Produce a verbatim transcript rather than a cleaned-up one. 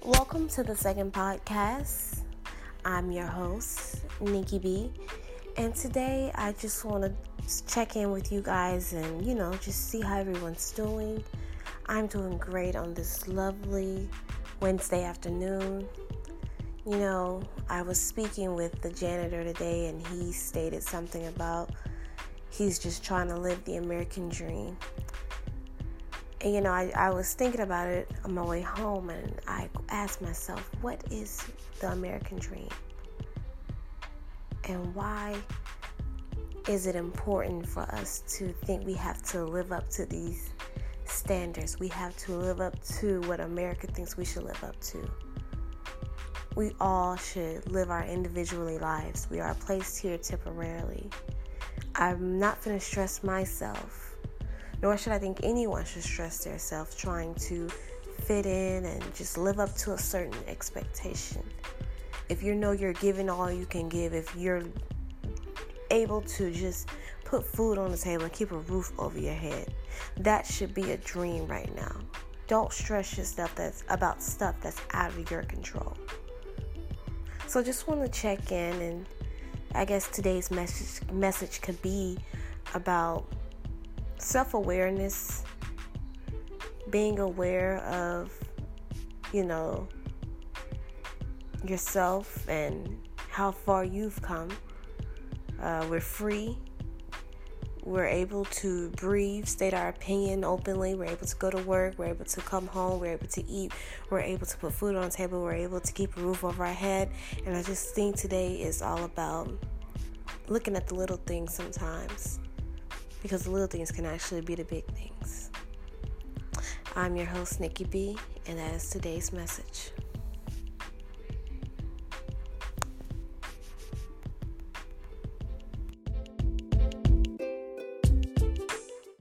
Welcome to the second podcast. I'm your host, Nikki B. And today I just want to check in with you guys and, you know, just see how everyone's doing. I'm doing great on this lovely Wednesday afternoon. You know, I was speaking with the janitor today and he stated something about he's just trying to live the American dream. And, you know, I, I was thinking about it on my way home, and I asked myself, what is the American dream? And why is it important for us to think we have to live up to these standards? We have to live up to what America thinks we should live up to. We all should live our individual lives. We are placed here temporarily. I'm not going to stress myself. Nor should I think anyone should stress themselves trying to fit in and just live up to a certain expectation. If you know you're giving all you can give, if you're able to just put food on the table and keep a roof over your head, that should be a dream right now. Don't stress yourself that's about stuff that's out of your control. So just want to check in, and I guess today's message message could be about self-awareness, being aware of, you know, yourself and how far you've come. Uh, we're free. We're able to breathe, state our opinion openly. We're able to go to work. We're able to come home. We're able to eat. We're able to put food on the table. We're able to keep a roof over our head. And I just think today is all about looking at the little things sometimes, because the little things can actually be the big things. I'm your host, Nikki B, and that is today's message.